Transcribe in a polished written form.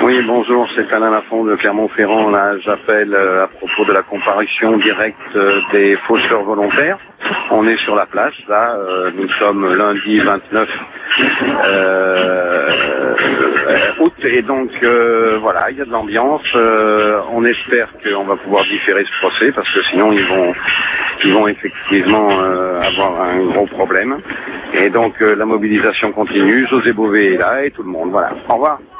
Oui, bonjour, c'est Alain Lafont de Clermont-Ferrand. Là, j'appelle à propos de la comparution directe des faucheurs volontaires. On est sur la place, là, nous sommes lundi 29 août, et donc voilà, il y a de l'ambiance. On espère qu'on va pouvoir différer ce procès, parce que sinon ils vont effectivement avoir un gros problème. Et donc la mobilisation continue, José Bové est là et tout le monde, voilà. Au revoir.